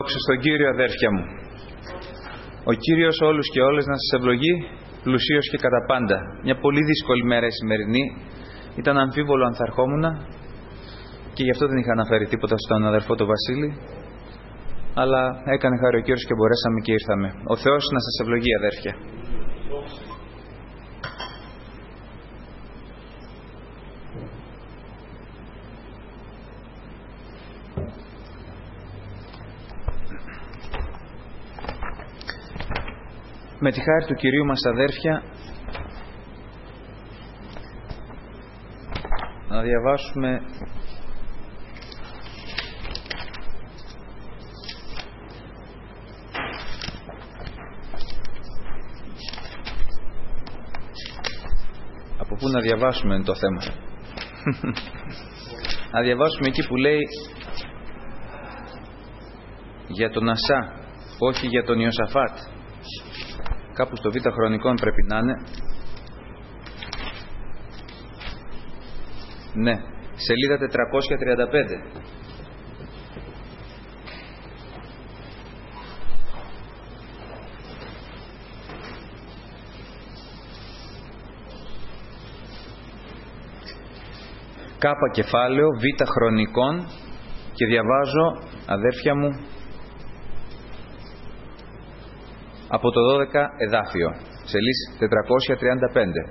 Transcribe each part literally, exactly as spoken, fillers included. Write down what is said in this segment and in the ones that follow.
Δόξα στον Κύριο, αδέρφια μου. Ο Κύριος όλους και όλες να σας ευλογεί, πλουσίος και κατά πάντα. Μια πολύ δύσκολη μέρα η σημερινή. Ήταν αμφίβολο αν θα ερχόμουν και γι' αυτό δεν είχα αναφέρει τίποτα στον αδερφό τον Βασίλη. Αλλά έκανε χάρη ο Κύριος και μπορέσαμε και ήρθαμε. Ο Θεός να σας ευλογεί, αδέρφια. Με τη χάρη του Κυρίου μας, αδέρφια, να διαβάσουμε από πού να διαβάσουμε είναι το θέμα. Να διαβάσουμε εκεί που λέει για τον Ασά, όχι για τον Ιωσαφάτ. Κάπου στο Β' Χρονικών πρέπει να είναι. Ναι, σελίδα τετρακόσια τριάντα πέντε. Κάπα κεφάλαιο Β' Χρονικών και διαβάζω, αδέρφια μου, από το δώδεκα εδάφιο, σελίδα τετρακόσια τριάντα πέντε.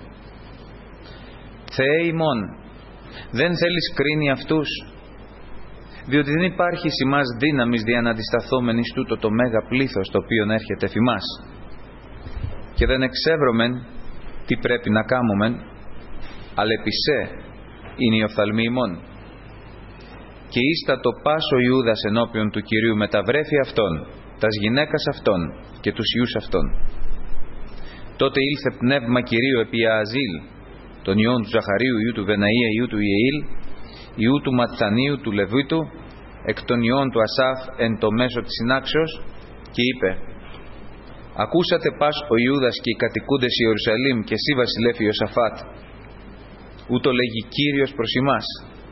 Θεέ ημών, δεν θέλεις κρίνει αυτούς, διότι δεν υπάρχει σημάς δύναμης δια να αντισταθόμεν εις τούτο το μέγα πλήθος το οποίο έρχεται εφημάς. Και δεν εξεύρωμεν τι πρέπει να κάμωμεν, αλλά επισέ είναι η οφθαλμή ημών. Και ίστα το πάσο Ιούδας ενώπιον του Κυρίου μεταβρέφει αυτόν, τας γυναίκας αυτών και τους ιούς αυτών. Τότε ήλθε πνεύμα Κυρίου επί Ααζήλ, των ιών του Ζαχαρίου, ιού του Βεναΐα, ιού του Ιεήλ, ιού του Ματθανίου, του Λεβίτου, εκ των ιών του Ασάφ εν το μέσο της συνάξεως, και είπε: ακούσατε πας ο Ιούδας και οι κατοικούντες Ιερουσαλήμ και εσύ βασιλεύ Ιωσαφάτ, ούτω λέγει Κύριος προς ημάς.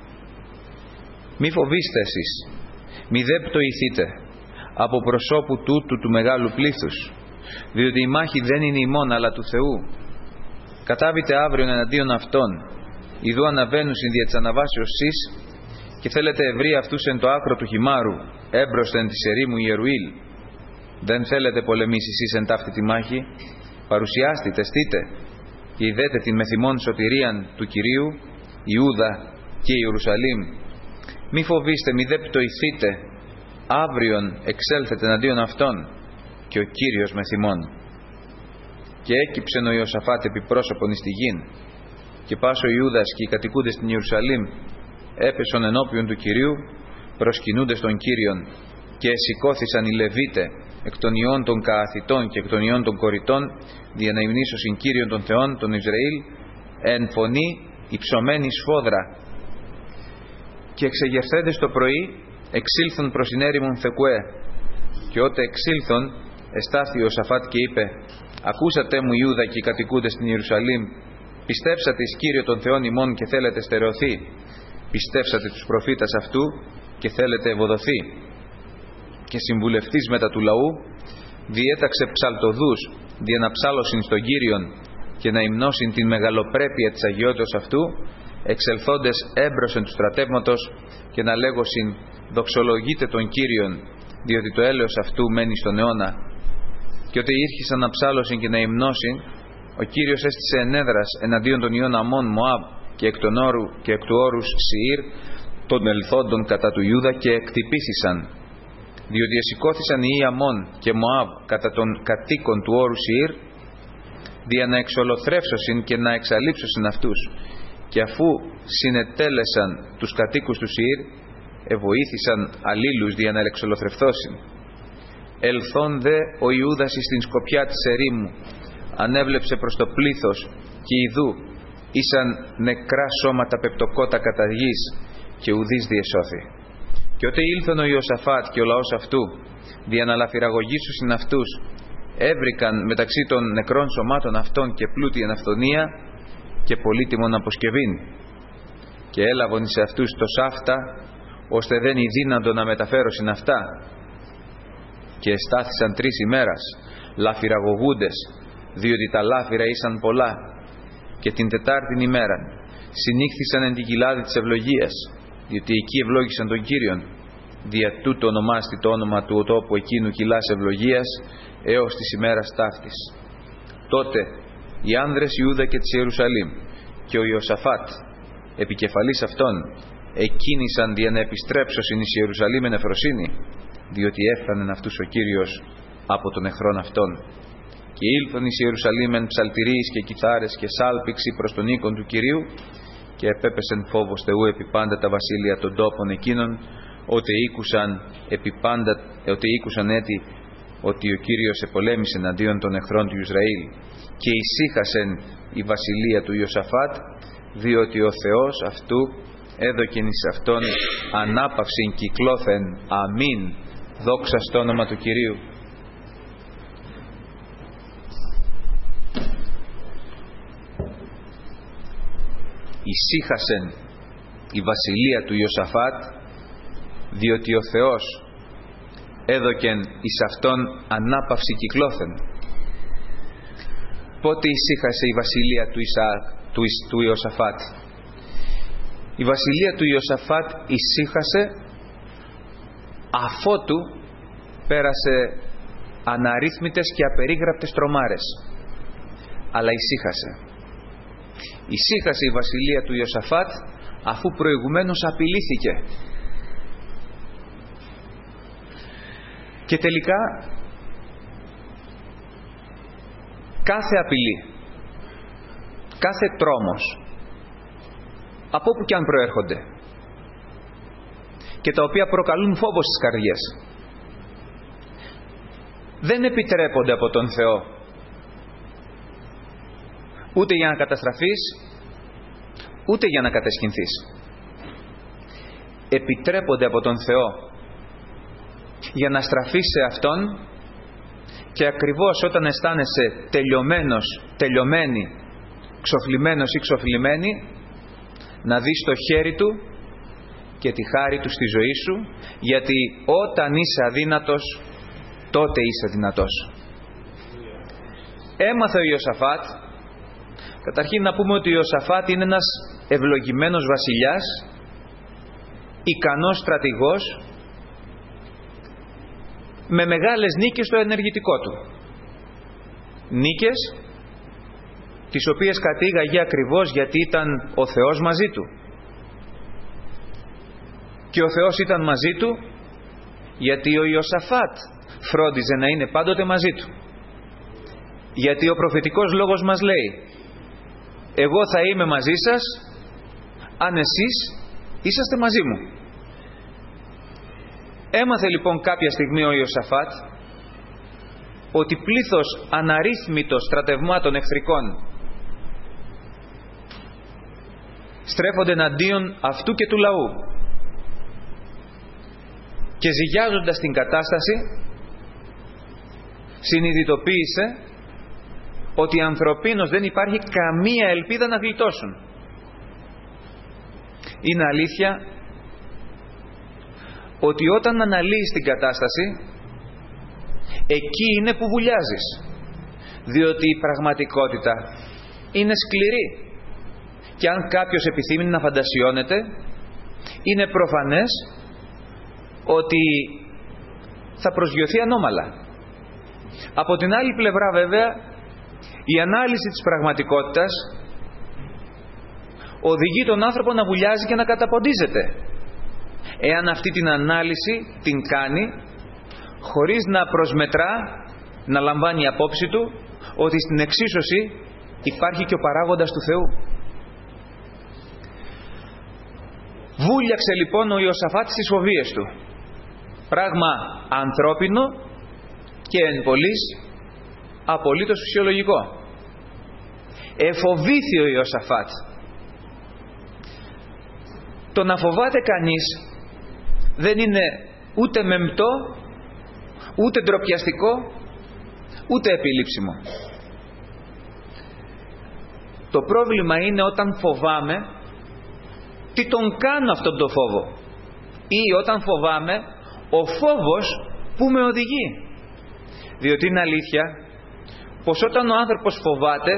Μη φοβήστε εσείς, μη δε πτωηθείτε από προσώπου τούτου του μεγάλου πλήθους, διότι η μάχη δεν είναι ημών αλλά του Θεού. Κατάβητε αύριον εναντίον αυτών, ιδού αναβαίνουν συν δια της αναβάσεως σεις, και θέλετε ευρύ αυτούς εν το άκρο του χυμάρου, έμπροσθεν της ερήμου Ιερουήλ. Δεν θέλετε πολεμήσεις εις εν ταύτη τη μάχη, παρουσιάστε, τεστείτε, και ειδέτε την μεθυμών σωτηρίαν του Κυρίου, Ιούδα και Ιερουσαλήμ. Μη φοβήστε, μη δε πτωηθείτε, αύριον εξέλθετε εναντίον αυτών, και ο Κύριος μεθυμών. Και έκυψεν ο Ιωσαφάτ επί πρόσωπον εις τη γην, και πάσο Ιούδας και οι κατοικούντες στην Ιερουσαλήμ έπεσον ενώπιον του Κυρίου, προσκυνούντες των Κύριων, και εσηκώθησαν οι Λεβίτε εκ των ιών των Κααθητών και εκ των ιών των Κοριτών, δια να υμνήσωσιν Κύριον των Θεών των Ισραήλ, εν φωνή υψωμένη σφόδρα. Και εξεγερθέντες το πρωί εξήλθον προς την έρημον Θεκουέ, και ότε εξήλθον εστάθη ο Ιωσαφάτ και είπε: ακούσατε μου Ιούδα και οι κατοικούντες στην Ιερουσαλήμ, πιστέψατε εις Κύριο των Θεών ημών και θέλετε στερεωθεί, πιστέψατε τους προφήτας αυτού και θέλετε ευοδοθεί. Και συμβουλευτής μετά του λαού διέταξε ψαλτοδούς δια να ψάλωσιν στον Κύριον και να υμνώσιν την μεγαλοπρέπεια της αγιότητος αυτού, εξελθόντες έμπροσεν του στρατεύματος, και να λέγωσιν: δοξολογείτε τον Κύριον, διότι το έλεος αυτού μένει στον αιώνα. Και όταν ήρχισαν να ψάλωσιν και να υμνώσιν, ο Κύριος έστησε ενέδρας εναντίον των ιών Αμών, Μωάβ και εκ, των όρου, και εκ του όρους Σιήρ, των ελθόντων κατά του Ιούδα, και εκτυπήσισαν. Διότι εσηκώθησαν οι Αμών και Μωάβ κατά των κατοίκων του όρου Σιήρ, δια να εξολοθρεύσωσιν και να εξαλείψωσιν αυτούς. Και αφού συνετέλεσαν τους κατοίκους του Σιήρ, εβοήθησαν αλλήλους δια να εξολοθρευθώσιν. Ελθόν δε ο Ιούδας εις την σκοπιά της ερήμου, ανέβλεψε προς το πλήθος, και ιδού ήσαν νεκρά σώματα πεπτοκότα κατά γης, και ουδείς διεσώθη. Και ότε ήλθον ο Ιωσαφάτ και ο λαός αυτού, δια να λαφυραγωγήσουσιν αυτούς, έβρικαν μεταξύ των νεκρών σωμάτων αυτών και πλούτη εν αυθονία και πολύτιμον αποσκευήν. Και έλαβον εις αυτούς το σάφτα, ώστε δεν είναι δύνατο να μεταφέρωσιν αυτά. και εστάθησαν τρεις ημέρας λαφυραγωγούντες, διότι τα λάφυρα ήσαν πολλά. Και την τετάρτην ημέραν συνήχθησαν εν την κοιλάδη της ευλογίας, διότι εκεί ευλόγησαν τον Κύριον. Δια τούτο ονομάστη το όνομα του τόπου εκείνου κοιλάς ευλογίας έως της ημέρας ταύτης. Τότε οι άνδρες Ιούδα και της Ιερουσαλήμ και ο Ιωσαφάτ, επικεφαλής αυτών, εκκίνησαν δια να επιστρέψωσιν εις Ιερουσαλήμ εν εφροσύνη, διότι έφθανεν αυτούς ο Κύριος από τον εχθρόν αυτών. Και ήλθον εις Ιερουσαλήμ εν ψαλτηρίης και κιθάρες και σάλπιξη προς τον οίκον του Κυρίου, και επέπεσεν φόβος Θεού επί πάντα τα βασίλεια των τόπων εκείνων, ότι ήκουσαν, επί πάντα, ότι ήκουσαν έτη ότι ο Κύριος επολέμησε εναντίον των εχθρών του Ισραήλ, και ησύχασεν η βασιλεία του Ιωσαφάτ, διότι ο Θεός αυτού έδωκεν εις αυτόν ανάπαυσιν κυκλώθεν. Αμήν. Δόξα στο όνομα του Κυρίου. Ησύχασεν η βασιλεία του Ιωσαφάτ, διότι ο Θεός έδωκεν εις αυτόν ανάπαυση κυκλώθεν. Πότε ησύχασε η βασιλεία του, Ισα, του, του Ιωσαφάτ? Η βασιλεία του Ιωσαφάτ ησύχασε αφότου πέρασε αναρρύθμιτες και απερίγραπτες τρομάρες. Αλλά ησύχασε. Ησύχασε η βασιλεία του Ιωσαφάτ αφού προηγουμένως απειλήθηκε. Και τελικά κάθε απειλή, κάθε τρόμος, από όπου και αν προέρχονται, και τα οποία προκαλούν φόβο στις καρδιές, δεν επιτρέπονται από τον Θεό, ούτε για να καταστραφείς, ούτε για να κατεσχυνθείς. Επιτρέπονται από τον Θεό για να στραφείς σε Αυτόν, και ακριβώς όταν αισθάνεσαι τελειωμένος, τελειωμένη, ξοφλημένος ή ξοφλημένη, να δεις το χέρι Του και τη χάρη Του στη ζωή σου, γιατί όταν είσαι αδύνατος, τότε είσαι δυνατός. Έμαθε ο Ιωσαφάτ. Καταρχήν να πούμε ότι ο Ιωσαφάτ είναι ένας ευλογημένος βασιλιάς, ικανός στρατηγός, με μεγάλες νίκες στο ενεργητικό του. Νίκες τις οποίες κατήγαγε ακριβώς γιατί ήταν ο Θεός μαζί του. Και ο Θεός ήταν μαζί του γιατί ο Ιωσαφάτ φρόντιζε να είναι πάντοτε μαζί του. Γιατί ο προφητικός λόγος μας λέει: εγώ θα είμαι μαζί σας αν εσείς είσαστε μαζί μου. Έμαθε λοιπόν κάποια στιγμή ο Ιωσαφάτ ότι πλήθος αναρρύθμιτος στρατευμάτων εχθρικών στρέφονται εναντίον αυτού και του λαού, και ζυγιάζοντας την κατάσταση συνειδητοποίησε ότι ανθρωπίνως δεν υπάρχει καμία ελπίδα να γλιτώσουν. Είναι αλήθεια ότι όταν αναλύεις την κατάσταση, εκεί είναι που βουλιάζεις, διότι η πραγματικότητα είναι σκληρή, και αν κάποιος επιθυμεί να φαντασιώνεται, είναι προφανές ότι θα προσγειωθεί ανώμαλα. Από την άλλη πλευρά βέβαια, η ανάλυση της πραγματικότητας οδηγεί τον άνθρωπο να βουλιάζει και να καταποντίζεται, εάν αυτή την ανάλυση την κάνει χωρίς να προσμετρά, να λαμβάνει απόψη του ότι στην εξίσωση υπάρχει και ο παράγοντας του Θεού. Βούλιαξε λοιπόν ο Ιωσαφάτ στις φοβίες του, πράγμα ανθρώπινο και εν πολλοίς απολύτως φυσιολογικό. Εφοβήθη ο Ιωσαφάτ. Το να φοβάται κανείς δεν είναι ούτε μεμπτό, ούτε ντροπιαστικό, ούτε επιλήψιμο. Το πρόβλημα είναι όταν φοβάμαι τι τον κάνω αυτόν τον φόβο, ή όταν φοβάμαι ο φόβος που με οδηγεί. Διότι είναι αλήθεια πως όταν ο άνθρωπος φοβάται,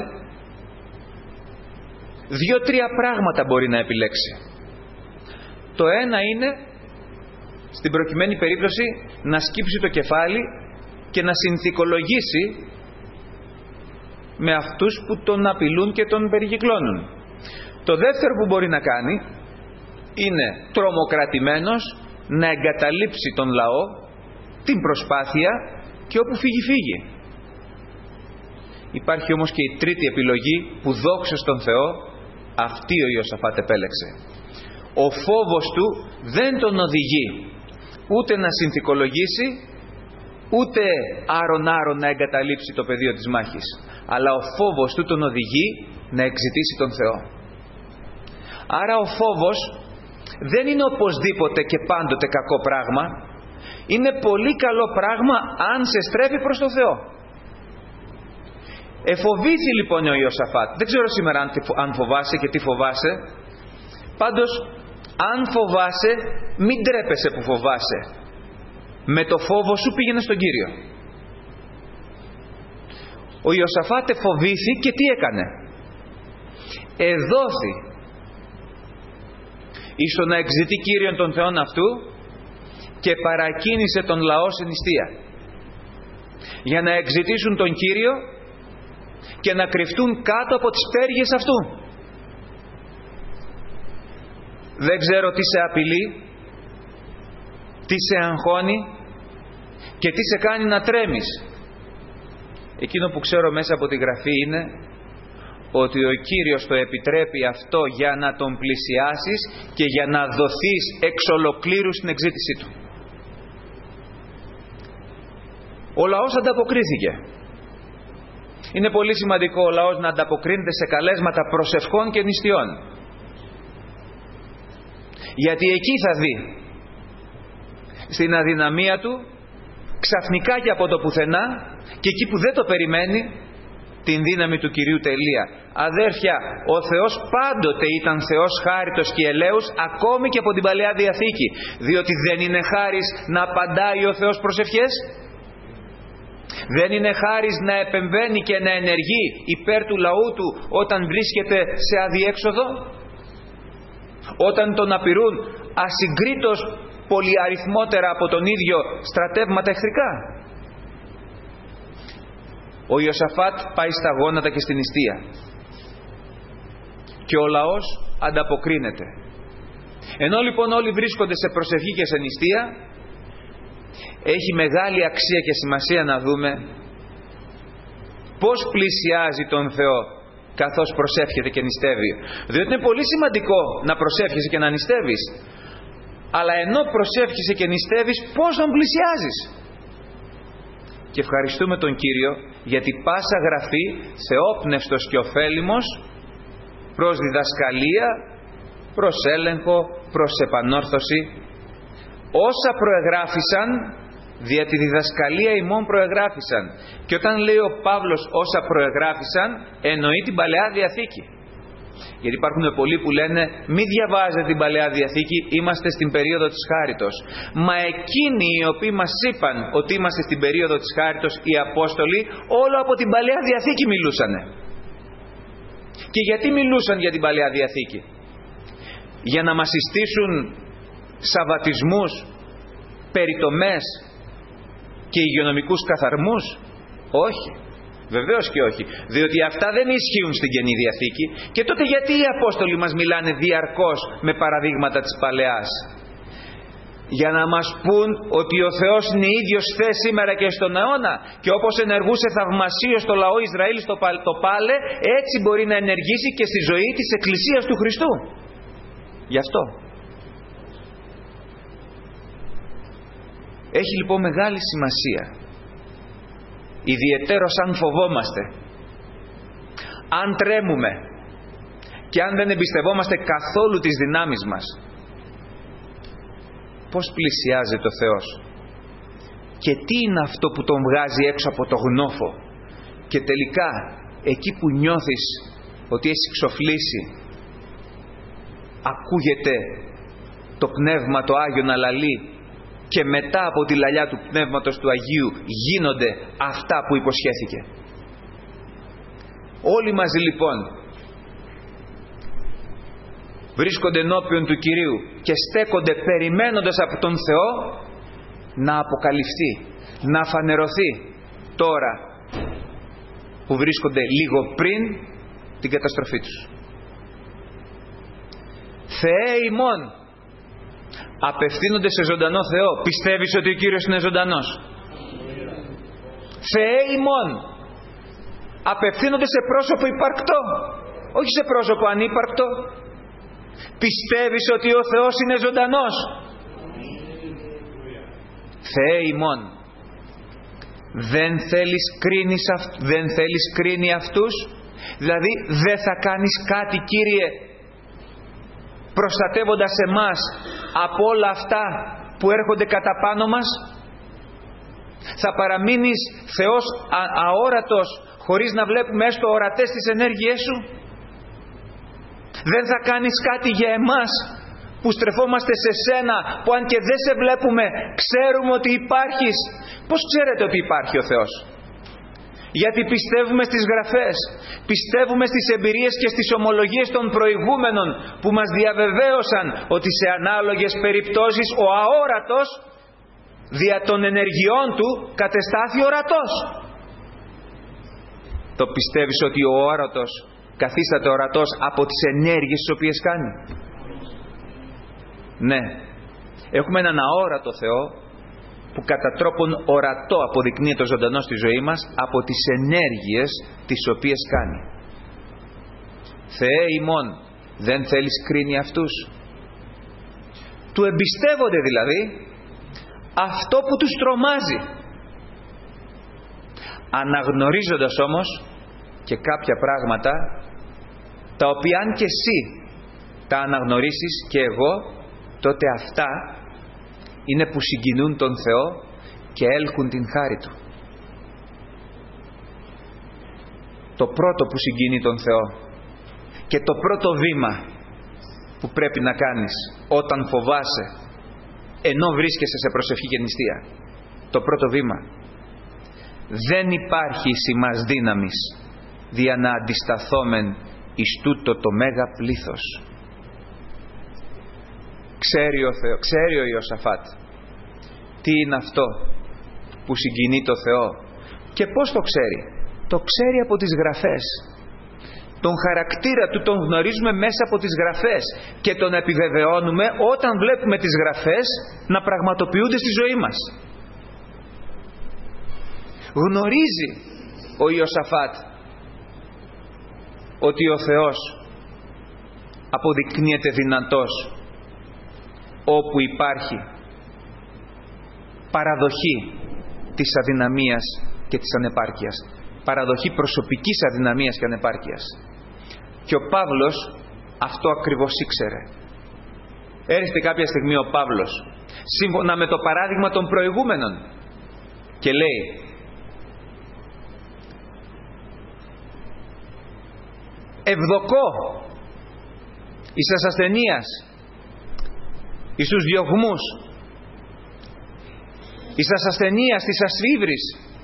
δύο-τρία πράγματα μπορεί να επιλέξει. Το ένα είναι, στην προκειμένη περίπτωση, να σκύψει το κεφάλι και να συνθηκολογήσει με αυτούς που τον απειλούν και τον περικυκλώνουν. Το δεύτερο που μπορεί να κάνει είναι τρομοκρατημένος να εγκαταλείψει τον λαό, την προσπάθεια, και όπου φύγει φύγει. Υπάρχει όμως και η τρίτη επιλογή που, δόξα στον Θεό, αυτή ο Ιωσαφάτ επέλεξε. Ο φόβος του δεν τον οδηγεί ούτε να συνθηκολογήσει, ούτε άρον-άρον να εγκαταλείψει το πεδίο της μάχης, αλλά ο φόβος του τον οδηγεί να εξητήσει τον Θεό. Άρα ο φόβος δεν είναι οπωσδήποτε και πάντοτε κακό πράγμα. Είναι πολύ καλό πράγμα αν σε στρέφει προς το Θεό. Εφοβήθη λοιπόν ο Ιωσαφάτ. Δεν ξέρω σήμερα αν φοβάσαι και τι φοβάσαι. Πάντως, αν φοβάσαι, μην τρέπεσαι που φοβάσαι. Με το φόβο σου πήγαινε στον Κύριο. Ο Ιωσαφάτ εφοβήθη και τι έκανε? Εδόθη εις το να εξητεί Κύριον των Θεών αυτού και παρακίνησε τον λαό σε νηστεία, για να εξητήσουν τον Κύριο και να κρυφτούν κάτω από τις πέργες αυτού. Δεν ξέρω τι σε απειλεί, τι σε αγχώνει και τι σε κάνει να τρέμεις. Εκείνο που ξέρω μέσα από τη Γραφή είναι ότι ο Κύριος το επιτρέπει αυτό για να τον πλησιάσεις και για να δοθείς εξ ολοκλήρου στην εξήτησή του. Ο λαός ανταποκρίθηκε. Είναι πολύ σημαντικό ο λαός να ανταποκρίνεται σε καλέσματα προσευχών και νηστειών. Γιατί εκεί θα δει στην αδυναμία του, ξαφνικά και από το πουθενά, και εκεί που δεν το περιμένει, την δύναμη του Κυρίου τελεία. Αδέρφια, ο Θεός πάντοτε ήταν Θεός χάριτος και ελέους, ακόμη και από την Παλαιά Διαθήκη. Διότι δεν είναι χάρις να απαντάει ο Θεός προσευχές? Δεν είναι χάρις να επεμβαίνει και να ενεργεί υπέρ του λαού του όταν βρίσκεται σε αδιέξοδο? Όταν τον απειρούν ασυγκρίτως πολυαριθμότερα από τον ίδιο στρατεύματα εχθρικά? Ο Ιωσαφάτ πάει στα γόνατα και στην νηστεία και ο λαός ανταποκρίνεται. Ενώ λοιπόν όλοι βρίσκονται σε προσευχή και σε νηστεία, έχει μεγάλη αξία και σημασία να δούμε πώς πλησιάζει τον Θεό καθώς προσεύχεται και νηστεύει. Διότι είναι πολύ σημαντικό να προσεύχεσαι και να νηστεύεις, αλλά ενώ προσεύχεσαι και νηστεύεις, πώς τον πλησιάζεις? Και ευχαριστούμε τον Κύριο, γιατί πάσα Γραφή θεόπνευστος και ωφέλιμος προς διδασκαλία, προς έλεγχο, προς επανόρθωση, όσα προεγράφησαν δια τη διδασκαλία ημών προεγράφησαν. Και όταν λέει ο Παύλος όσα προεγράφησαν, εννοεί την Παλαιά Διαθήκη. Γιατί υπάρχουν πολλοί που λένε μη διαβάζετε την Παλαιά Διαθήκη, είμαστε στην περίοδο της χάριτος. Μα εκείνοι οι οποίοι μας είπαν ότι είμαστε στην περίοδο της χάριτος, οι Απόστολοι, όλο από την Παλαιά Διαθήκη μιλούσανε. Και γιατί μιλούσαν για την Παλαιά Διαθήκη? Για να μας συστήσουν σαββατισμούς, περιτομές και υγειονομικούς καθαρμούς? Όχι. Βεβαίως και όχι. Διότι αυτά δεν ισχύουν στην Καινή Διαθήκη. Και τότε γιατί οι Απόστολοι μας μιλάνε διαρκώς με παραδείγματα της Παλαιάς? Για να μας πούν ότι ο Θεός είναι ίδιος χθες, σήμερα και στον αιώνα, και όπως ενεργούσε θαυμασίως στο λαό Ισραήλ στο το πάλε, έτσι μπορεί να ενεργήσει και στη ζωή της Εκκλησίας του Χριστού. Γι' αυτό έχει λοιπόν μεγάλη σημασία, ιδιαιτέρως αν φοβόμαστε, αν τρέμουμε και αν δεν εμπιστευόμαστε καθόλου τις δυνάμεις μας, πώς πλησιάζεται ο Θεός και τι είναι αυτό που τον βγάζει έξω από το γνώφο, και τελικά εκεί που νιώθεις ότι έχει ξοφλήσει, ακούγεται το Πνεύμα το Άγιο να λαλεί και μετά από τη λαλιά του Πνεύματος του Αγίου γίνονται αυτά που υποσχέθηκε. Όλοι μαζί λοιπόν βρίσκονται ενώπιον του Κυρίου και στέκονται περιμένοντας από τον Θεό να αποκαλυφθεί, να φανερωθεί τώρα που βρίσκονται λίγο πριν την καταστροφή τους. Θεέ ημών, απευθύνονται σε ζωντανό Θεό. Πιστεύεις ότι ο Κύριος είναι ζωντανός? Θεέ ημών, απευθύνονται σε πρόσωπο υπαρκτό, όχι σε πρόσωπο ανύπαρκτο. Πιστεύεις ότι ο Θεός είναι ζωντανός? Θεέ ημών, δεν θέλεις κρίνεις, δεν θέλεις κρίνει αυτούς? Δηλαδή δεν θα κάνεις κάτι, Κύριε, προστατεύοντας εμάς από όλα αυτά που έρχονται κατά πάνω μας? Θα παραμείνεις Θεός α, αόρατος, χωρίς να βλέπουμε έστω ορατές τις ενέργειές σου? Δεν θα κάνεις κάτι για εμάς που στρεφόμαστε σε σένα, που αν και δεν σε βλέπουμε ξέρουμε ότι υπάρχεις? Πώς ξέρετε ότι υπάρχει ο Θεός? Γιατί πιστεύουμε στις γραφές, πιστεύουμε στις εμπειρίες και στις ομολογίες των προηγούμενων που μας διαβεβαίωσαν ότι σε ανάλογες περιπτώσεις ο αόρατος δια των ενεργειών του κατεστάθη ορατός. Το πιστεύεις ότι ο αόρατος καθίσταται ορατός από τις ενέργειες τις οποίες κάνει? Ναι, έχουμε έναν αόρατο Θεό που κατά τρόπον ορατό αποδεικνύεται ζωντανό στη ζωή μας από τις ενέργειες τις οποίες κάνει. Θεέ ημών, δεν θέλεις κρίνει αυτούς? Του εμπιστεύονται δηλαδή αυτό που τους τρομάζει, αναγνωρίζοντας όμως και κάποια πράγματα τα οποία αν και εσύ τα αναγνωρίσεις και εγώ, τότε αυτά είναι που συγκινούν τον Θεό και έλκουν την χάρη Του. Το πρώτο που συγκινεί τον Θεό και το πρώτο βήμα που πρέπει να κάνεις όταν φοβάσαι ενώ βρίσκεσαι σε προσευχή και νηστεία, το πρώτο βήμα: δεν υπάρχει σημάς δύναμης δια να αντισταθόμεν εις τούτο το μέγα πλήθος. Ξέρει ο, Θεό, ξέρει ο Ιωσαφάτ τι είναι αυτό που συγκινεί το Θεό. Και πώς το ξέρει? Το ξέρει από τις γραφές. Τον χαρακτήρα του τον γνωρίζουμε μέσα από τις γραφές και τον επιβεβαιώνουμε όταν βλέπουμε τις γραφές να πραγματοποιούνται στη ζωή μας. Γνωρίζει ο Ιωσαφάτ ότι ο Θεός αποδεικνύεται δυνατός όπου υπάρχει παραδοχή της αδυναμίας και της ανεπάρκειας, παραδοχή προσωπικής αδυναμίας και ανεπάρκειας. Και ο Παύλος αυτό ακριβώς ήξερε. Έρχεται κάποια στιγμή ο Παύλος σύμφωνα με το παράδειγμα των προηγούμενων και λέει: ευδοκώ εις τας ασθενείας, εις τους διωγμούς, εις τας ασθενείας, της ασφύβρης,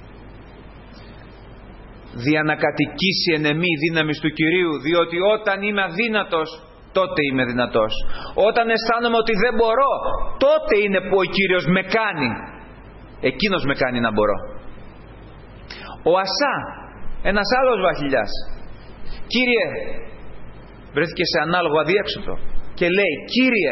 δια να κατοικήσει εν εμή η δύναμις του Κυρίου, διότι όταν είμαι αδύνατος τότε είμαι δυνατός. Όταν αισθάνομαι ότι δεν μπορώ, τότε είναι που ο Κύριος με κάνει, εκείνος με κάνει να μπορώ. Ο Ασά, ένας άλλος βασιλιάς, Κύριε, βρέθηκε σε ανάλογο αδιέξοδο και λέει: Κύριε,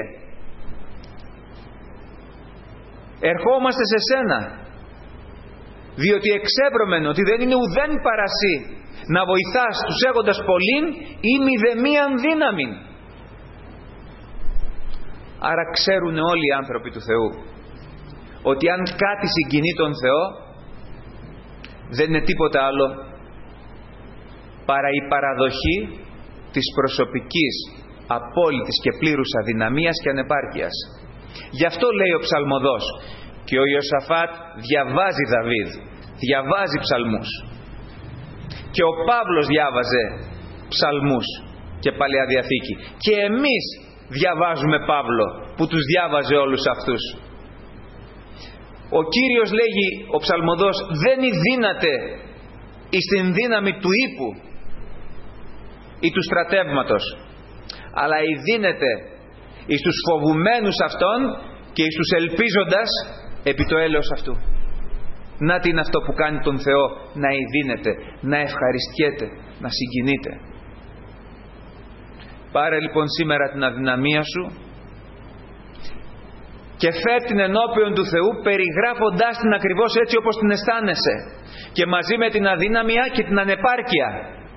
ερχόμαστε σε σένα, διότι εξέπρωμεν ότι δεν είναι ουδέν παρασύ να βοηθάς τους έχοντας πολλήν ή μηδεμίαν δύναμην. Άρα ξέρουν όλοι οι άνθρωποι του Θεού ότι αν κάτι συγκινεί τον Θεό δεν είναι τίποτα άλλο παρά η παραδοχή της προσωπικής, απόλυτης και πλήρους αδυναμίας και ανεπάρκειας. Γι' αυτό λέει ο ψαλμοδός, και ο Ιωσαφάτ διαβάζει Δαβίδ, διαβάζει ψαλμούς, και ο Παύλος διάβαζε ψαλμούς και Παλαιά Διαθήκη, και εμείς διαβάζουμε Παύλο που τους διάβαζε όλους αυτούς. Ο Κύριος, λέγει ο ψαλμοδός, δεν ειδύναται εις την δύναμη του ύπου ή του στρατεύματος, αλλά ειδύνεται εις τους φοβουμένους αυτών και εις τους ελπίζοντας επί το έλεος αυτού. Να τι είναι αυτό που κάνει τον Θεό να ειδύνεται, να ευχαριστιέται, να συγκινείται. Πάρε λοιπόν σήμερα την αδυναμία σου και φέρ την ενώπιον του Θεού, περιγράφοντάς την ακριβώς έτσι όπως την αισθάνεσαι, και μαζί με την αδύναμια και την ανεπάρκεια.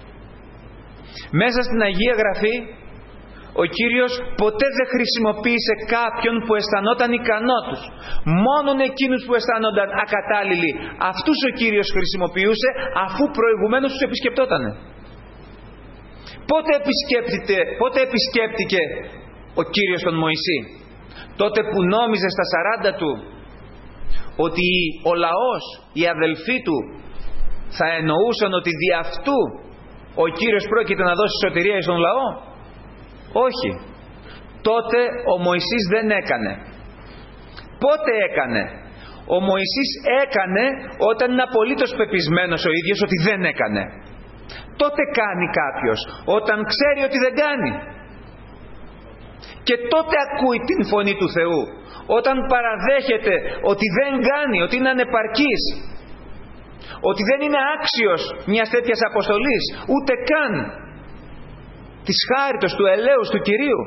Μέσα στην Αγία Γραφή ο Κύριος ποτέ δεν χρησιμοποίησε κάποιον που αισθανόταν ικανότους. Μόνον εκείνους που αισθάνονταν ακατάλληλοι, αυτούς ο Κύριος χρησιμοποιούσε, αφού προηγουμένως τους επισκεπτότανε. Πότε επισκέπτηκε, πότε επισκέπτηκε ο Κύριος τον Μωυσή? Τότε που νόμιζε στα σαράντα του ότι ο λαός, οι αδελφοί του θα εννοούσαν ότι δι' αυτού ο Κύριος πρόκειται να δώσει σωτηρία στον λαό? Όχι. Τότε ο Μωυσής δεν έκανε. Πότε έκανε? Ο Μωυσής έκανε όταν είναι απολύτως πεπισμένος ο ίδιος ότι δεν έκανε. Τότε κάνει κάποιος όταν ξέρει ότι δεν κάνει. Και τότε ακούει την φωνή του Θεού, όταν παραδέχεται ότι δεν κάνει, ότι είναι ανεπαρκής, ότι δεν είναι άξιος μιας τέτοιας αποστολής, ούτε καν της χάριτος, του ελέους του Κυρίου.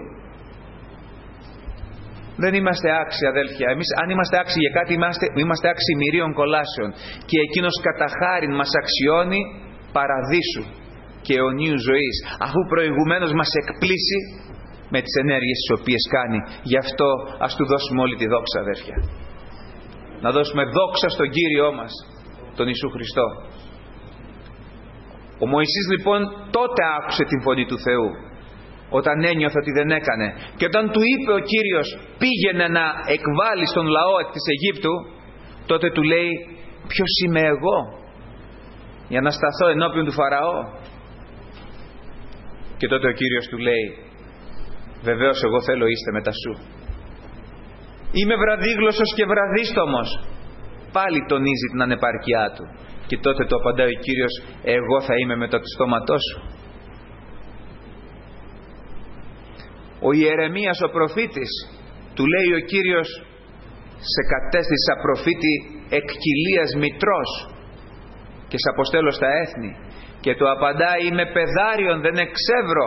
Δεν είμαστε άξιοι, αδέλφια. Εμείς αν είμαστε άξιοι για κάτι, είμαστε, είμαστε άξιοι μυρίων κολάσεων, και εκείνος κατά χάριν μας αξιώνει παραδείσου και αιωνίου ζωής, αφού προηγουμένως μας εκπλήσει με τις ενέργειες τις οποίες κάνει. Γι' αυτό ας του δώσουμε όλη τη δόξα, αδέρφια. Να δώσουμε δόξα στον Κύριό μας, τον Ιησού Χριστό. Ο Μωυσής λοιπόν τότε άκουσε την φωνή του Θεού, όταν ένιωθε ότι δεν έκανε, και όταν του είπε ο Κύριος πήγαινε να εκβάλει τον λαό της Αιγύπτου, τότε του λέει, ποιος είμαι εγώ για να σταθώ ενώπιον του Φαραώ? Και τότε ο Κύριος του λέει, βεβαίως εγώ θέλω είστε μετά σου. Είμαι βραδίγλωσσος και βραδίστομος. Πάλι τονίζει την ανεπάρκειά του. Και τότε του απαντάει ο Κύριος, εγώ θα είμαι μετά του στόματός σου. Ο Ιερεμίας ο προφήτης, του λέει ο Κύριος, σε κατέστησα προφήτη εκ κοιλίας μητρός και σε αποστέλω στα έθνη. Και του απαντάει, είμαι παιδάριον, δεν εξεύρω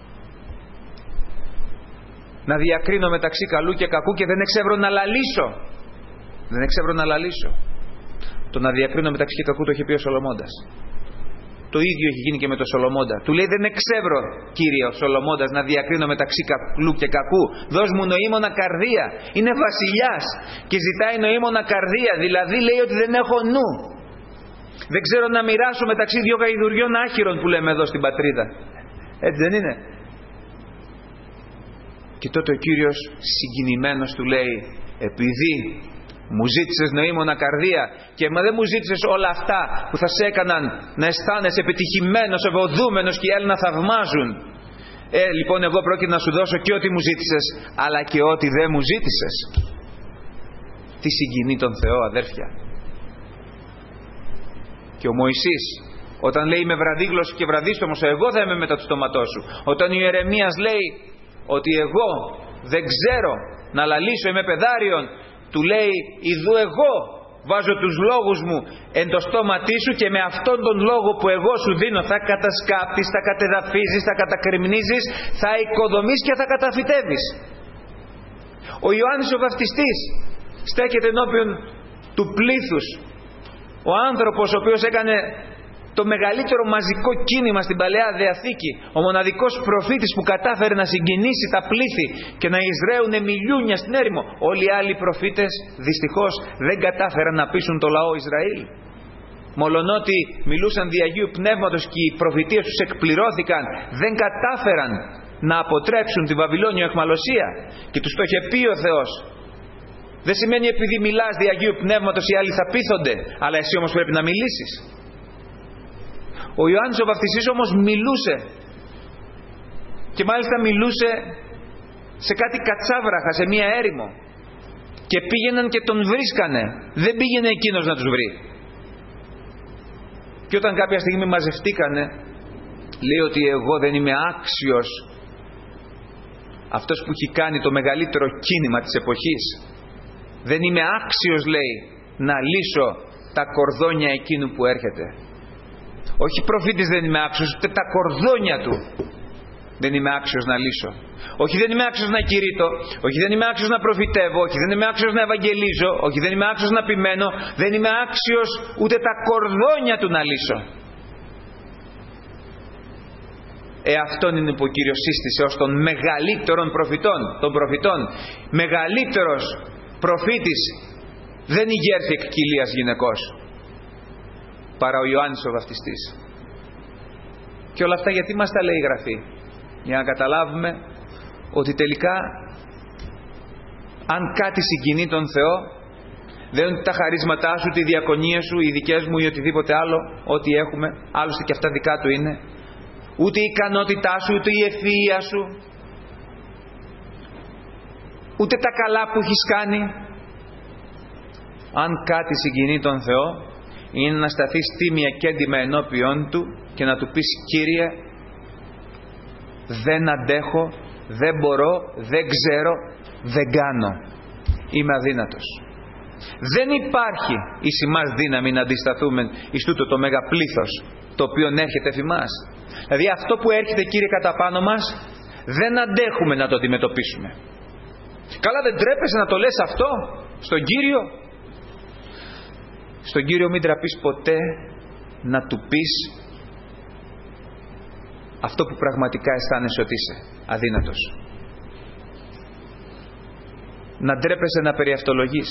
να διακρίνω μεταξύ καλού και κακού, και δεν εξεύρω να λαλήσω. Δεν εξεύρω να λαλήσω. Το να διακρίνω μεταξύ και κακού το είχε πει ο Σολομώντας. Το ίδιο έχει γίνει και με τον Σολομώντα. Του λέει, δεν εξεύρω, Κύριε, ο Σολομώντας, να διακρίνω μεταξύ καλού και κακού. Δώσ' μου νοήμωνα καρδία. Είναι βασιλιάς και ζητάει νοήμωνα καρδία. Δηλαδή λέει ότι δεν έχω νου. Δεν ξέρω να μοιράσω μεταξύ δύο γαϊδουριών άχυρων που λέμε εδώ στην πατρίδα. Έτσι δεν είναι? Και τότε ο Κύριος συγκινημένος του λέει, επειδή μου ζήτησες νοήμωνα καρδία και μα δεν μου ζήτησες όλα αυτά που θα σε έκαναν να αισθάνεσαι επιτυχημένος, ευωδούμενος και οι άλλοι να θαυμάζουν, ε, λοιπόν εγώ πρόκειται να σου δώσω και ό,τι μου ζήτησες, αλλά και ό,τι δεν μου ζήτησες. Τι συγκινεί τον Θεό, αδέρφια. Και ο Μωυσής όταν λέει είμαι βραδίγλωσσος και βραδίστομος, εγώ θα είμαι μετά του στόματός σου. Όταν ο Ιερεμίας λέει ότι εγώ δεν ξέρω να λαλήσω, είμαι παιδάριον, του λέει, ιδού εγώ βάζω τους λόγους μου εν το στόματί σου και με αυτόν τον λόγο που εγώ σου δίνω θα κατασκάπτεις, θα κατεδαφίζεις, θα κατακρημνίζεις, θα οικοδομείς και θα καταφυτεύεις. Ο Ιωάννης ο Βαπτιστής στέκεται ενώπιον του πλήθους, ο άνθρωπος ο οποίος έκανε το μεγαλύτερο μαζικό κίνημα στην Παλαιά Διαθήκη, ο μοναδικός προφήτης που κατάφερε να συγκινήσει τα πλήθη και να εισραίουνε μιλιούνια στην έρημο. Όλοι οι άλλοι προφήτες δυστυχώς δεν κατάφεραν να πείσουν το λαό Ισραήλ. Μολονότι μιλούσαν δι' Αγίου Πνεύματος και οι προφητείες τους εκπληρώθηκαν, δεν κατάφεραν να αποτρέψουν τη Βαβυλώνιο αιχμαλωσία. Και τους το είχε πει ο Θεός. Δεν σημαίνει επειδή μιλάς δι' Αγίου Πνεύματος οι άλλοι θα πείθονται, αλλά εσύ όμως πρέπει να μιλήσεις. Ο Ιωάννης ο Βαπτιστής όμως μιλούσε, και μάλιστα μιλούσε σε κάτι κατσάβραχα, σε μία έρημο, και πήγαιναν και τον βρίσκανε. Δεν πήγαινε εκείνος να τους βρει. Και όταν κάποια στιγμή μαζευτήκανε, λέει ότι εγώ δεν είμαι άξιος, αυτός που έχει κάνει το μεγαλύτερο κίνημα της εποχής, δεν είμαι άξιος, λέει, να λύσω τα κορδόνια εκείνου που έρχεται. Όχι προφήτης δεν είμαι άξιος, ούτε τα κορδόνια του δεν είμαι άξιος να λύσω. Όχι δεν είμαι άξιος να κηρύττω, όχι δεν είμαι άξιος να προφητεύω, όχι δεν είμαι άξιος να ευαγγελίζω, όχι δεν είμαι άξιος να επιμένω, δεν είμαι άξιος ούτε τα κορδόνια του να λύσω. Ε, αυτόν είναι που ο Κύριος σύστησε ως τον μεγαλύτερον προφητών, των προφητών. Μεγαλύτερος προφήτης δεν ηγέρθη εκ κοιλίας γυναικός παρά ο Ιωάννης ο Βαπτιστής. Και όλα αυτά γιατί μας τα λέει η Γραφή? Για να καταλάβουμε ότι τελικά αν κάτι συγκινεί τον Θεό, δεν είναι τα χαρίσματά σου, τη διακονία σου, οι δικές μου ή οτιδήποτε άλλο, ό,τι έχουμε, άλλωστε και αυτά δικά του είναι, ούτε η ικανότητά σου, ούτε η ευφυΐα σου, ούτε τα καλά που έχεις κάνει. Αν κάτι συγκινεί τον Θεό, είναι να σταθείς τίμια και έντιμα ενώπιον του και να του πεις: Κύριε, δεν αντέχω, δεν μπορώ, δεν ξέρω, δεν κάνω, είμαι αδύνατος. Δεν υπάρχει εις ημάς δύναμη να αντισταθούμε εις τούτο το μεγαπλήθος το οποίο έρχεται εφ' ημάς. Δηλαδή αυτό που έρχεται, Κύριε, κατά πάνω μας, δεν αντέχουμε να το αντιμετωπίσουμε. Καλά, δεν τρέπεσαι να το λες αυτό στον Κύριο? Στον Κύριο μην τραπείς ποτέ να του πεις αυτό που πραγματικά αισθάνεσαι ότι είσαι αδύνατος. Να ντρέπεσαι να περιαυτολογείς,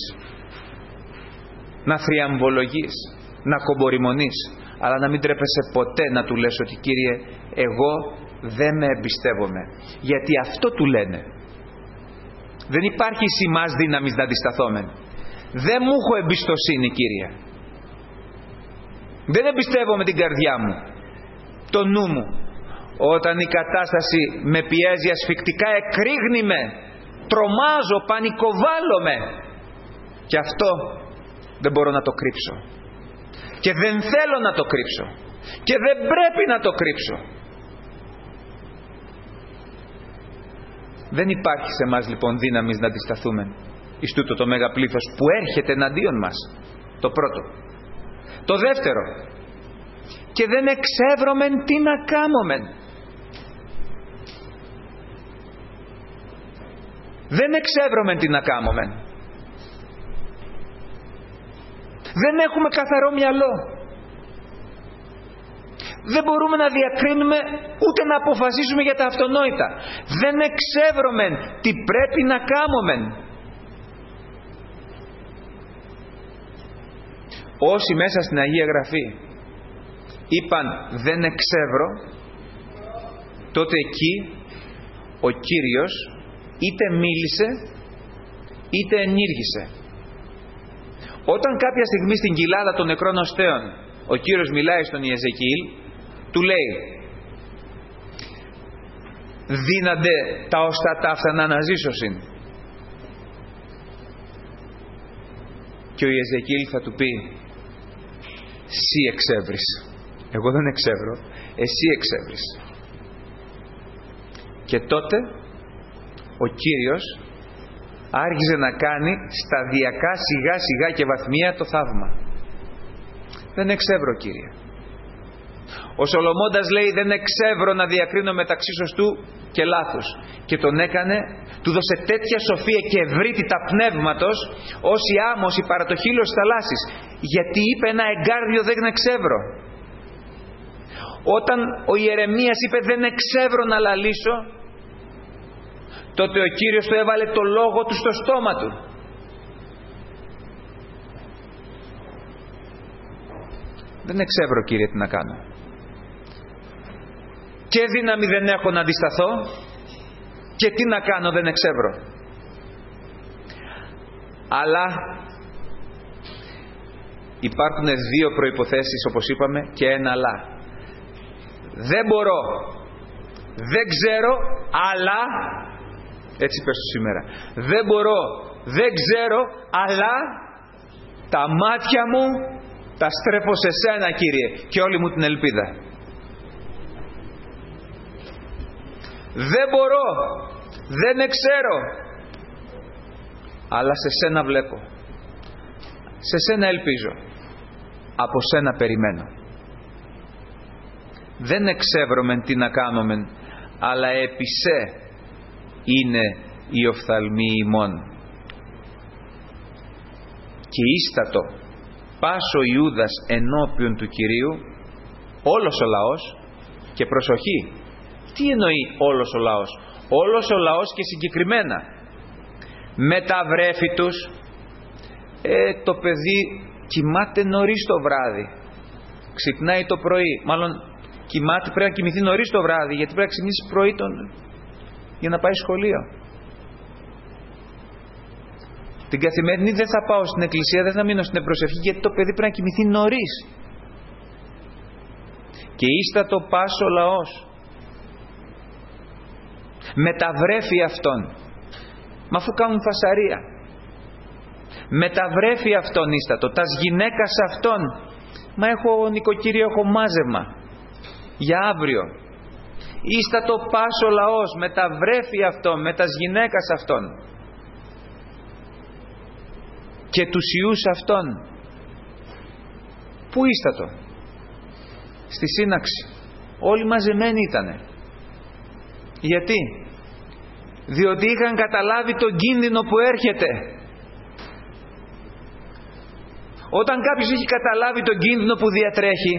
να θριαμβολογείς, να κομπορημονείς, αλλά να μην ντρέπεσαι ποτέ να του λες ότι Κύριε, εγώ δεν με εμπιστεύομαι. Γιατί αυτό του λένε. Δεν υπάρχει εις ημάς δύναμης να αντισταθόμεν. Δεν μου έχω εμπιστοσύνη, Κύριε. Δεν εμπιστεύομαι την καρδιά μου, το νου μου. Όταν η κατάσταση με πιέζει ασφικτικά, εκρήγνει με, τρομάζω, πανικοβάλλομαι. Και αυτό δεν μπορώ να το κρύψω. Και δεν θέλω να το κρύψω. Και δεν πρέπει να το κρύψω. Δεν υπάρχει σε μας λοιπόν δύναμης να αντισταθούμε εις τούτο το μεγαπλήθος που έρχεται εναντίον μας. Το πρώτο. Το δεύτερο. Και δεν εξεύρωμεν τι να κάμωμεν. Δεν εξεύρωμεν τι να κάμωμεν. Δεν έχουμε καθαρό μυαλό. Δεν μπορούμε να διακρίνουμε ούτε να αποφασίσουμε για τα αυτονόητα. Δεν εξεύρωμεν τι πρέπει να κάμωμεν. Όσοι μέσα στην Αγία Γραφή είπαν δεν εξεύρω, τότε εκεί ο Κύριος είτε μίλησε είτε ενήργησε. Όταν κάποια στιγμή στην κοιλάδα των νεκρών οστέων ο Κύριος μιλάει στον Ιεζεκιήλ, του λέει δύνανται τα οστά αυτά να αναζήσωσιν. Και ο Ιεζεκιήλ θα του πει εσύ εξεύρεις. Εγώ δεν εξεύρω, εσύ εξεύρεις. Και τότε ο Κύριος άρχιζε να κάνει σταδιακά, σιγά σιγά και βαθμία το θαύμα. Δεν εξεύρω, Κύριε. Ο Σολομώντας λέει δεν εξεύρω να διακρίνω μεταξύ σωστού και λάθους. Και τον έκανε, του δώσε τέτοια σοφία και ευρύτητα πνεύματος όσοι άμμος η παρατοχήλωση της θαλάσσης. Γιατί είπε ένα εγκάρδιο δεν εξεύρω. Όταν ο Ιερεμίας είπε δεν εξεύρω να λαλήσω, τότε ο Κύριος του έβαλε το λόγο του στο στόμα του. Δεν εξεύρω, Κύριε, τι να κάνω. Και δύναμη δεν έχω να αντισταθώ και τι να κάνω, δεν εξεύρω. Αλλά υπάρχουν δύο προϋποθέσεις, όπως είπαμε, και ένα αλλά. Δεν μπορώ, δεν ξέρω, αλλά, έτσι πες το σήμερα, δεν μπορώ δεν ξέρω, αλλά τα μάτια μου τα στρέφω σε σένα, Κύριε, και όλη μου την ελπίδα. Δεν μπορώ, δεν ξέρω, αλλά σε σένα βλέπω, σε σένα ελπίζω, από σένα περιμένω. Δεν εξεύρωμεν τι να κάνομεν, αλλά επί σε είναι η οφθαλμή ημών. Και ίστατο πάσο Ιούδας ενώπιον του Κυρίου, όλος ο λαός, και προσοχή, τι εννοεί όλος ο λαός? Όλος ο λαός και συγκεκριμένα με τα βρέφη τους. ε, το παιδί κοιμάται νωρίς το βράδυ, ξυπνάει το πρωί, μάλλον κοιμάται, πρέπει να κοιμηθεί νωρίς το βράδυ, γιατί πρέπει να ξυπνήσει πρωί τον, για να πάει σχολείο. Την καθημερινή δεν θα πάω στην εκκλησία, δεν θα μείνω στην προσευχή, γιατί το παιδί πρέπει να κοιμηθεί νωρίς. Και ίστατο πας ο λαός με τα βρέφη αυτών, μα αφού κάνουν φασαρία, με τα βρέφη αυτών ίστατο, τας γυναίκας αυτών, μα έχω νοικοκύριο, έχω μάζευμα για αύριο. Ίστατο πας ο λαός με τα βρέφη αυτών, με τας γυναίκας αυτών και τους ιούς αυτών. Πού ίστατο? Στη σύναξη. Όλοι μαζεμένοι ήτανε. Γιατί? Διότι είχαν καταλάβει τον κίνδυνο που έρχεται. Όταν κάποιος έχει καταλάβει τον κίνδυνο που διατρέχει,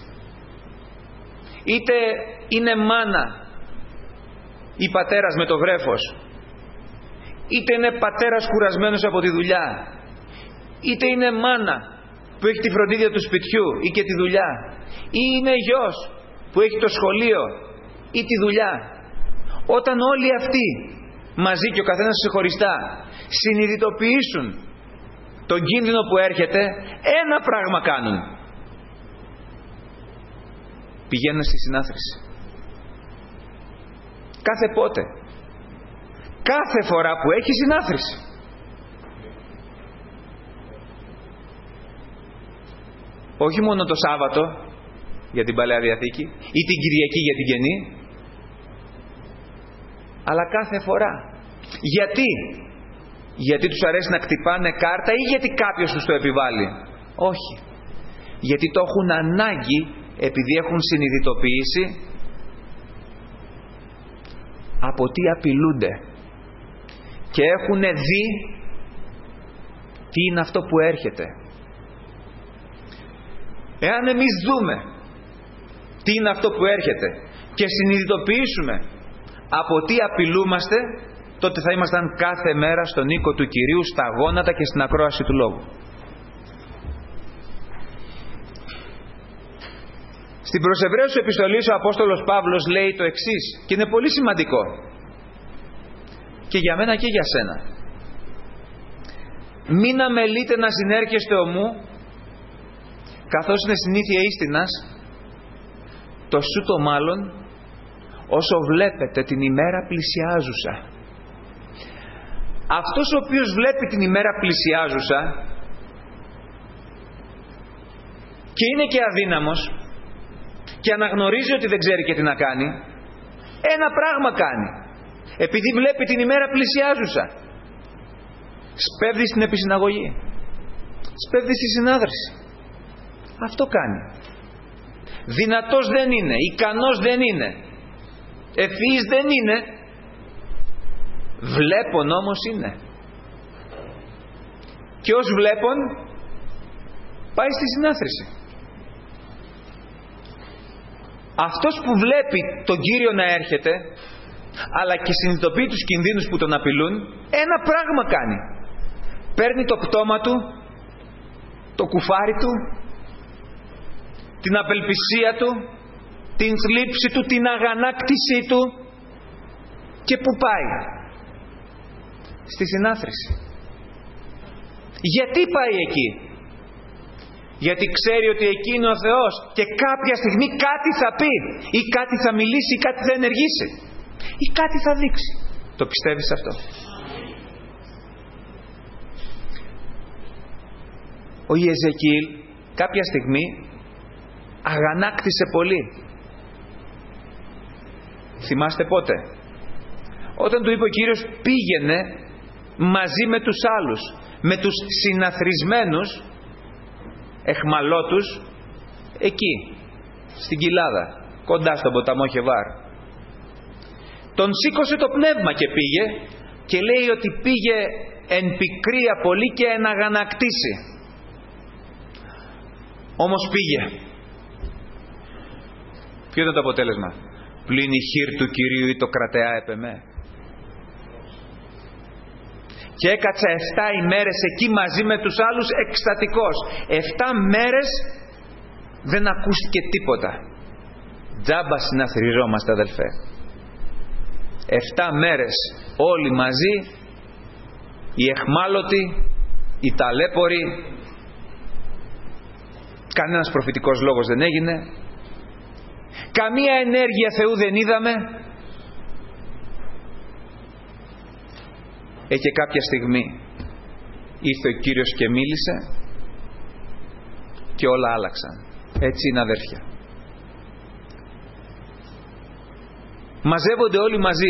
είτε είναι μάνα ή πατέρας με το βρέφος, είτε είναι πατέρας κουρασμένος από τη δουλειά, είτε είναι μάνα που έχει τη φροντίδα του σπιτιού ή και τη δουλειά, ή είναι γιος που έχει το σχολείο ή τη δουλειά, όταν όλοι αυτοί μαζί και ο καθένας ξεχωριστά συνειδητοποιήσουν τον κίνδυνο που έρχεται, ένα πράγμα κάνουν: πηγαίνουν στη συνάθρηση. Κάθε πότε, κάθε φορά που έχει συνάθρηση. Όχι μόνο το Σάββατο για την Παλαιά Διαθήκη ή την Κυριακή για την Καινή, αλλά κάθε φορά. Γιατί? Γιατί τους αρέσει να κτυπάνε κάρτα ή γιατί κάποιος τους το επιβάλλει? Όχι. Γιατί το έχουν ανάγκη, επειδή έχουν συνειδητοποιήσει από τι απειλούνται και έχουν δει τι είναι αυτό που έρχεται. Εάν εμείς δούμε τι είναι αυτό που έρχεται και συνειδητοποιήσουμε από τι απειλούμαστε, τότε θα ήμασταν κάθε μέρα στον οίκο του Κυρίου, στα γόνατα και στην ακρόαση του Λόγου. Στην προς Εβραίους επιστολή ο Απόστολος Παύλος λέει το εξής, και είναι πολύ σημαντικό και για μένα και για σένα: μην αμελείτε να συνέρχεστε ομού, καθώς είναι συνήθεια ίστινας, το σούτο μάλλον όσο βλέπετε την ημέρα πλησιάζουσα. Αυτός ο οποίος βλέπει την ημέρα πλησιάζουσα και είναι και αδύναμος και αναγνωρίζει ότι δεν ξέρει και τι να κάνει, ένα πράγμα κάνει. Επειδή βλέπει την ημέρα πλησιάζουσα, σπέβδει στην επισυναγωγή, σπέβδει στη συνάδρηση. Αυτό κάνει. Δυνατός δεν είναι, ικανός δεν είναι, ευφυής δεν είναι, βλέπον όμως είναι. Και ως βλέπον πάει στη συνάθρηση. Αυτός που βλέπει τον Κύριο να έρχεται, αλλά και συνειδητοποιεί τους κινδύνους που τον απειλούν, ένα πράγμα κάνει: παίρνει το πτώμα του, το κουφάρι του, την απελπισία του, την θλίψη του, την αγανάκτησή του, και που πάει? Στη συνάθρηση. Γιατί πάει εκεί? Γιατί ξέρει ότι εκεί είναι ο Θεός και κάποια στιγμή κάτι θα πει ή κάτι θα μιλήσει ή κάτι θα ενεργήσει ή κάτι θα δείξει. Το πιστεύεις αυτό? ο Ιεζεκίηλ κάποια στιγμή αγανάκτησε πολύ. Θυμάστε πότε? Όταν του είπε ο Κύριος πήγαινε μαζί με τους άλλους, με τους συναθρισμένους εχμαλώτους εκεί στην κοιλάδα κοντά στον ποταμό Χεβάρ. Τον σήκωσε το πνεύμα και πήγε, και λέει ότι πήγε εν πικρία πολύ και εν αγανακτήσει. Όμως πήγε. Ποιο ήταν το αποτέλεσμα? Πλην η χείρ του Κυρίου ή το κρατεά επεμέ. Και έκατσα εφτά ημέρες εκεί μαζί με τους άλλους εκστατικός. Εφτά μέρες δεν ακούστηκε τίποτα. Τζάμπα συναθριζόμαστε, αδελφέ. Εφτά μέρες όλοι μαζί, οι εχμάλωτοι, οι ταλέποροι, κανένας προφητικός λόγος δεν έγινε, καμία ενέργεια Θεού δεν είδαμε. Ε, και κάποια στιγμή ήρθε ο Κύριος και μίλησε και όλα άλλαξαν. Έτσι είναι, αδέρφια. Μαζεύονται όλοι μαζί,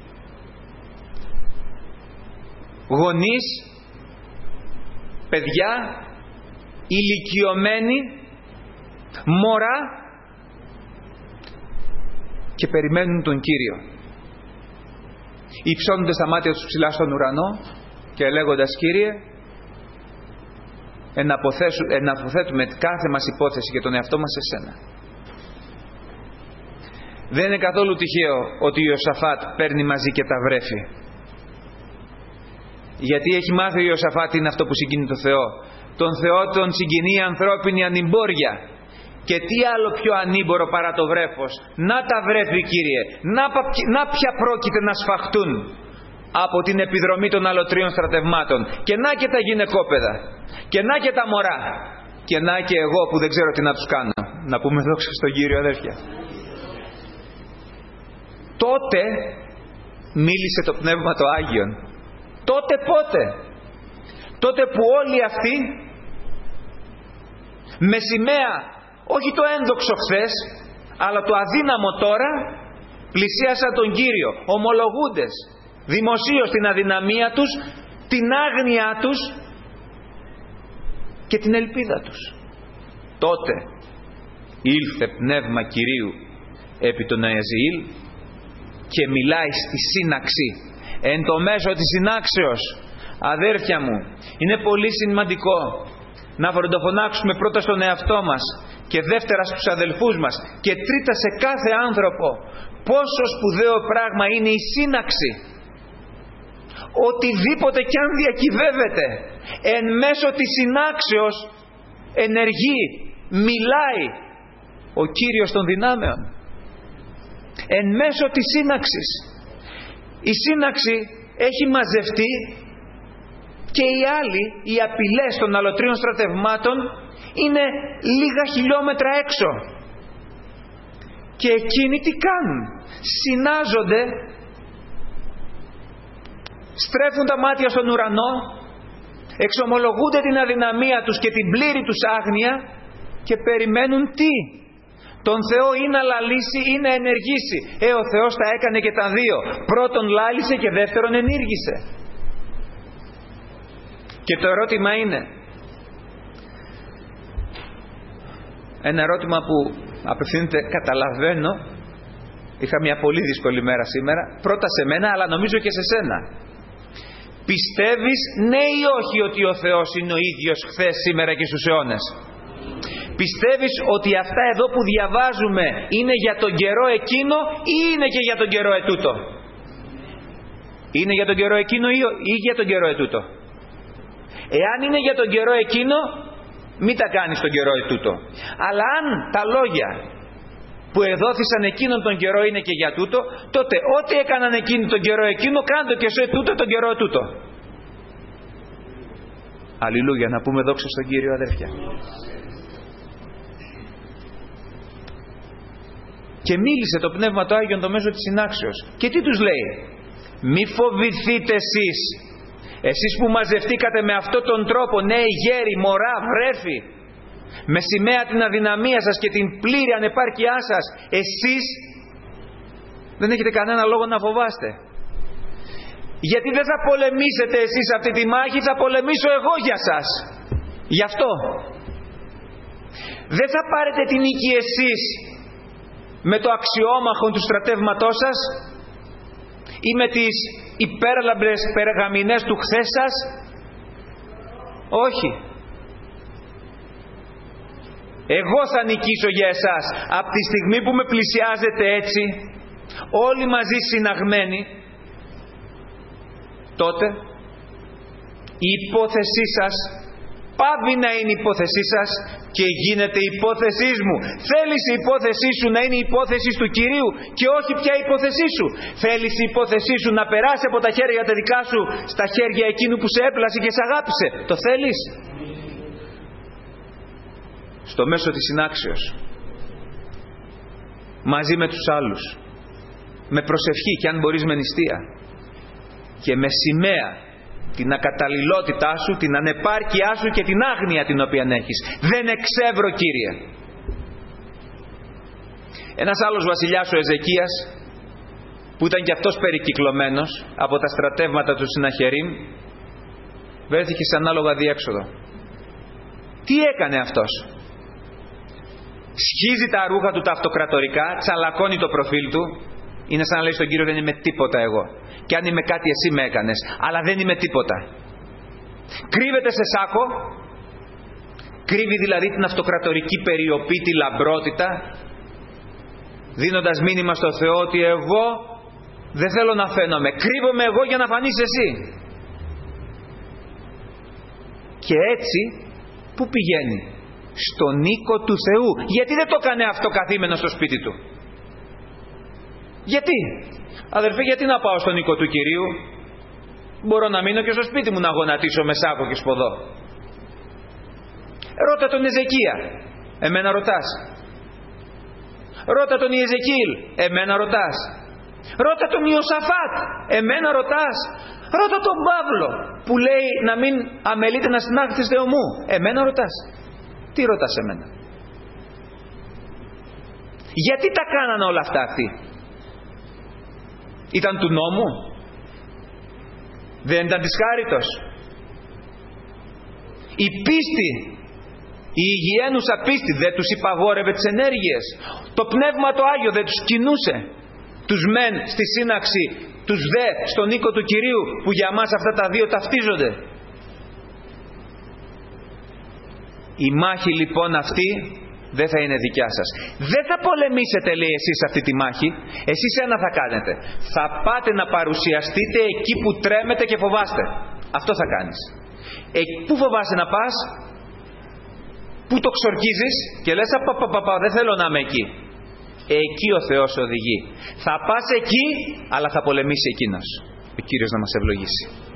γονείς, παιδιά, ηλικιωμένοι, μωρά, και περιμένουν τον Κύριο, υψώνοντας τα μάτια τους ψηλά στον ουρανό και λέγοντας: Κύριε, εναποθέτουμε κάθε μας υπόθεση και τον εαυτό μας σε Σένα. Δεν είναι καθόλου τυχαίο ότι ο Ιωσαφάτ παίρνει μαζί και τα βρέφη. Γιατί έχει μάθει ο Ιωσαφάτ τι είναι αυτό που συγκινεί τον Θεό. Τον Θεό τον συγκινεί η ανθρώπινη ανημπόρια. Και τι άλλο πιο ανήμπορο παρά το βρέφος? Να τα βρέφη, Κύριε, να, να πια πρόκειται να σφαχτούν από την επιδρομή των αλωτρίων στρατευμάτων. Και να και τα γυναικόπαιδα, και να και τα μωρά, και να και εγώ που δεν ξέρω τι να τους κάνω. Να πούμε δόξα στον Κύριο, αδέρφια. Τότε μίλησε το Πνεύμα το Άγιον. Τότε πότε? Τότε που όλοι αυτοί με σημαία όχι το ένδοξο χθες, αλλά το αδύναμο τώρα, πλησίασαν τον Κύριο, ομολογούντες δημοσίως την αδυναμία τους, την άγνοιά τους και την ελπίδα τους. Τότε ήλθε Πνεύμα Κυρίου επί τον Ιεζεκίηλ και μιλάει στη σύναξη. Εν το μέσο της συνάξεως, αδέρφια μου, είναι πολύ σημαντικό να βροντοφωνάξουμε πρώτα στον εαυτό μας και δεύτερα στους αδελφούς μας και τρίτα σε κάθε άνθρωπο πόσο σπουδαίο πράγμα είναι η σύναξη. Οτιδήποτε κι αν διακυβεύεται, εν μέσω της συνάξεως ενεργεί, μιλάει ο Κύριος των δυνάμεων. Εν μέσω της σύναξης. Η σύναξη έχει μαζευτεί και οι άλλοι, οι απειλές των αλωτρίων στρατευμάτων είναι λίγα χιλιόμετρα έξω. Και εκείνοι τι κάνουν? Συνάζονται, στρέφουν τα μάτια στον ουρανό, εξομολογούνται την αδυναμία τους και την πλήρη τους άγνοια και περιμένουν τι? Τον Θεό ή να λαλήσει ή να ενεργήσει. Ε, ο Θεός τα έκανε και τα δύο. Πρώτον λάλησε και δεύτερον ενήργησε. Και το ερώτημα είναι, ένα ερώτημα που απευθύνεται, καταλαβαίνω, είχα μια πολύ δύσκολη μέρα σήμερα, πρώτα σε μένα αλλά νομίζω και σε σένα. Πιστεύεις ναι ή όχι ότι ο Θεός είναι ο ίδιος χθες, σήμερα και στους αιώνες? Πιστεύεις ότι αυτά εδώ που διαβάζουμε είναι για τον καιρό εκείνο ή είναι και για τον καιρό ετούτο? Είναι για τον καιρό εκείνο ή για τον καιρό ετούτο? Εάν είναι για τον καιρό εκείνο, μην τα κάνεις τον καιρό ετούτο. Αλλά αν τα λόγια που εδόθησαν εκείνον τον καιρό είναι και για τούτο, τότε ό,τι έκαναν εκείνοι τον καιρό εκείνο, κάντε και σε τούτο τον καιρό ετούτο. Αλληλούια, να πούμε δόξα στον Κύριο, αδέρφια. Και μίλησε το Πνεύμα το Άγιον το μέσο της συνάξεως. Και τι τους λέει? Μη φοβηθείτε εσείς, Εσείς που μαζευτήκατε με αυτόν τον τρόπο, νέοι, γέροι, μωρά, βρέφη, με σημαία την αδυναμία σας και την πλήρη ανεπάρκειά σας, εσείς δεν έχετε κανένα λόγο να φοβάστε. Γιατί δεν θα πολεμήσετε εσείς αυτή τη μάχη, θα πολεμήσω εγώ για σας. Γι' αυτό δεν θα πάρετε την νίκη εσείς με το αξιόμαχο του στρατεύματός σας ή με τις υπέρλαμπρες περγαμηνές του χθες σας. Όχι. Εγώ θα νικήσω για εσάς. Από τη στιγμή που με πλησιάζετε έτσι, όλοι μαζί συναγμένοι, τότε η υπόθεσή σας πάβει να είναι η υπόθεσή σας και γίνεται η υπόθεσή μου. Θέλεις η υπόθεσή σου να είναι η υπόθεση του Κυρίου και όχι πια η υπόθεσή σου. Θέλεις η υπόθεσή σου να περάσει από τα χέρια τα δικά σου στα χέρια εκείνου που σε έπλασε και σε αγάπησε. Το θέλεις? Στο μέσο της συνάξεως, μαζί με τους άλλους, με προσευχή και αν μπορείς με νηστεία και με σημαία την ακαταλληλότητά σου, την ανεπάρκειά σου και την άγνοια την οποία έχεις. Δεν εξεύρω, Κύριε. Ένας άλλος βασιλιάς, ο Εζεκίας, που ήταν και αυτός περικυκλωμένος από τα στρατεύματα του Συναχερίμ, βρέθηκε σε ανάλογα διέξοδο. Τι έκανε αυτός? Σχίζει τα ρούχα του τα αυτοκρατορικά, τσαλακώνει το προφίλ του. Είναι σαν να λέει στον Κύριο: δεν είμαι τίποτα εγώ. Και αν είμαι κάτι, εσύ με έκανες, αλλά δεν είμαι τίποτα. Κρύβεται σε σάκο, κρύβει δηλαδή την αυτοκρατορική περιοπή, τη λαμπρότητα, δίνοντας μήνυμα στο Θεό ότι εγώ δεν θέλω να φαίνομαι, κρύβομαι εγώ για να φανείς εσύ. Και έτσι πού πηγαίνει? Στον οίκο του Θεού. Γιατί δεν το έκανε αυτό καθήμενο στο σπίτι του? Γιατί? Αδερφέ, γιατί να πάω στον οίκο του Κυρίου? Μπορώ να μείνω και στο σπίτι μου να γονατίσω με σάκο και σποδό. Ρώτα τον Εζεκία, εμένα ρωτάς. Ρώτα τον Ιεζεκίλ, εμένα ρωτάς. Ρώτα τον Ιωσαφάτ, εμένα ρωτάς. Ρώτα τον Παύλο που λέει να μην αμελείτε να συνάχθεστε ομού, εμένα ρωτάς. Τι ρωτάς εμένα? Γιατί τα κάνανε όλα αυτά αυτοί? Ήταν του νόμου? Δεν ήταν της χάριτος? Η πίστη, η υγιένουσα πίστη δεν τους υπαγόρευε τις ενέργειες? Το Πνεύμα το Άγιο δεν τους κινούσε? Τους μεν στη σύναξη, τους δε στον οίκο του Κυρίου, που για μας αυτά τα δύο ταυτίζονται. Η μάχη λοιπόν αυτή δεν θα είναι δικιά σας. Δεν θα πολεμήσετε, λέει, εσείς αυτή τη μάχη. Εσείς ένα θα κάνετε. Θα πάτε να παρουσιαστείτε εκεί που τρέμετε και φοβάστε. Αυτό θα κάνεις. Ε, πού φοβάσαι να πας? Πού το ξορκίζεις και λες απαπαπαπα, δεν θέλω να είμαι εκεί? Εκεί ο Θεός οδηγεί. Θα πας εκεί, αλλά θα πολεμήσει εκείνος. Ο Κύριος να μας ευλογήσει.